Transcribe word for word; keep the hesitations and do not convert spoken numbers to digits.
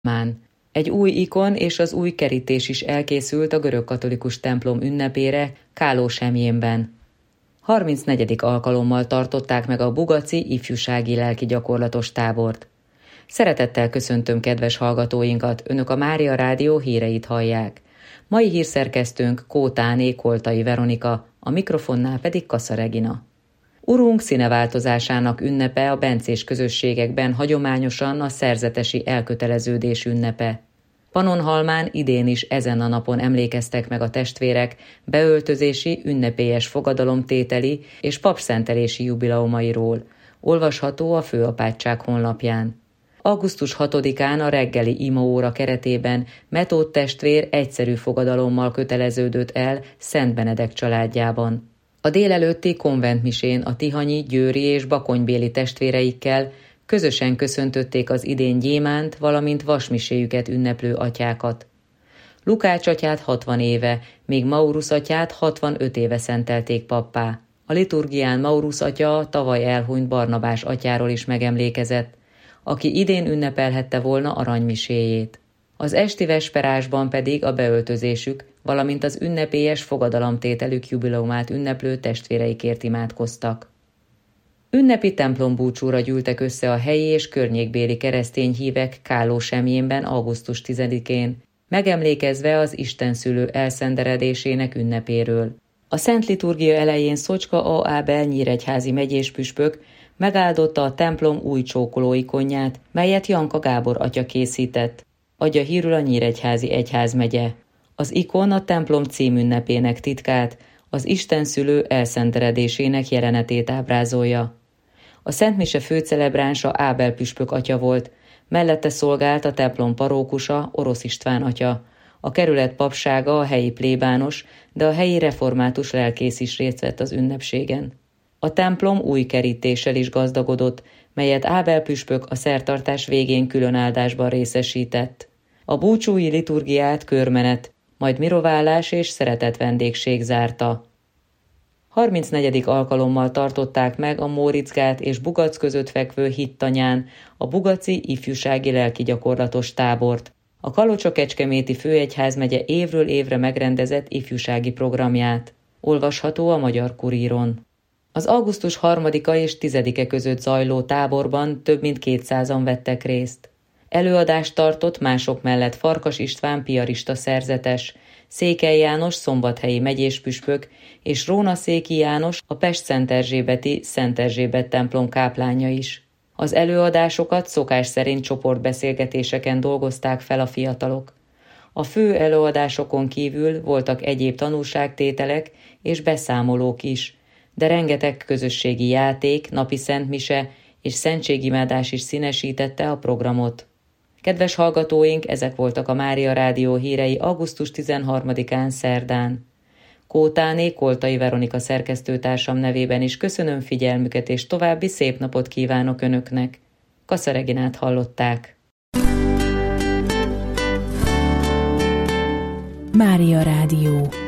Mán. Egy új ikon és az új kerítés is elkészült a görögkatolikus templom ünnepére Kálósemjénben. harmincnegyedik alkalommal tartották meg a bugaci ifjúsági lelki gyakorlatos tábort. Szeretettel köszöntöm kedves hallgatóinkat, Önök a Mária Rádió híreit hallják. Mai hírszerkesztőnk Kótáné Koltai Veronika, a mikrofonnál pedig Kassa Regina. Urunk színeváltozásának ünnepe a bencés közösségekben hagyományosan a szerzetesi elköteleződés ünnepe. Pannonhalmán idén is ezen a napon emlékeztek meg a testvérek beöltözési, ünnepélyes fogadalomtételi és papszentelési jubileumairól. Olvasható a Főapátság honlapján. augusztus hatodikán a reggeli imaóra keretében Metód testvér egyszerű fogadalommal köteleződött el Szent Benedek családjában. A délelőtti konventmisén a tihanyi, győri és bakonybéli testvéreikkel közösen köszöntötték az idén gyémánt, valamint vasmiséjüket ünneplő atyákat. Lukács atyát hatvan éve, míg Maurus atyát hatvanöt éve szentelték pappá. A liturgián Maurus atya tavaly elhunyt Barnabás atyáról is megemlékezett, aki idén ünnepelhette volna aranymiséjét. Az esti vesperásban pedig a beöltözésük, valamint az ünnepélyes fogadalomtételük jubileumát ünneplő testvéreikért imádkoztak. Ünnepi templombúcsúra gyűltek össze a helyi és környékbéli keresztény hívek Kálósemjénben augusztus tizedikén, megemlékezve az istenszülő elszenderedésének ünnepéről. A szent liturgia elején Szocska A. Ábel nyíregyházi megyéspüspök megáldotta a templom új csókoló ikonját, melyet Janka Gábor atya készített, adja hírül a Nyíregyházi egyházmegye. Az ikon a templom címünnepének titkát, az istenszülő elszenteredésének jelenetét ábrázolja. A szentmise főcelebránsa Ábel püspök atya volt, mellette szolgált a templom parókusa Orosz István atya, a kerület papsága a helyi plébános, de a helyi református lelkész is részt vett az ünnepségen. A templom új kerítéssel is gazdagodott, melyet Ábel püspök a szertartás végén külön áldásban részesített. A búcsúi liturgiát körmenet, majd miroválás és szeretett vendégség zárta. harmincnegyedik alkalommal tartották meg a Móricz-gát és Bugac között fekvő Hittanyán a bugaci ifjúsági lelki gyakorlatos tábort, a Kalocsa-Kecskeméti főegyházmegye évről évre megrendezett ifjúsági programját. Olvasható a Magyar Kuríron. Az augusztus harmadika és tizedike között zajló táborban több mint kétszázan vettek részt. Előadást tartott mások mellett Farkas István piarista szerzetes, Székely János szombathelyi megyéspüspök és Rónaszéki János a Pest-Szent-Erzsébeti Szent Erzsébet templom káplánja is. Az előadásokat szokás szerint csoportbeszélgetéseken dolgozták fel a fiatalok. A fő előadásokon kívül voltak egyéb tanúságtételek és beszámolók is, de rengeteg közösségi játék, napi szentmise és szentségimádás is színesítette a programot. Kedves hallgatóink, ezek voltak a Mária Rádió hírei augusztus tizenharmadikán szerdán. Kótáné Koltai Veronika szerkesztőtársam nevében is köszönöm figyelmüket, és további szép napot kívánok Önöknek. Kassa Reginát hallották. Mária Rádió.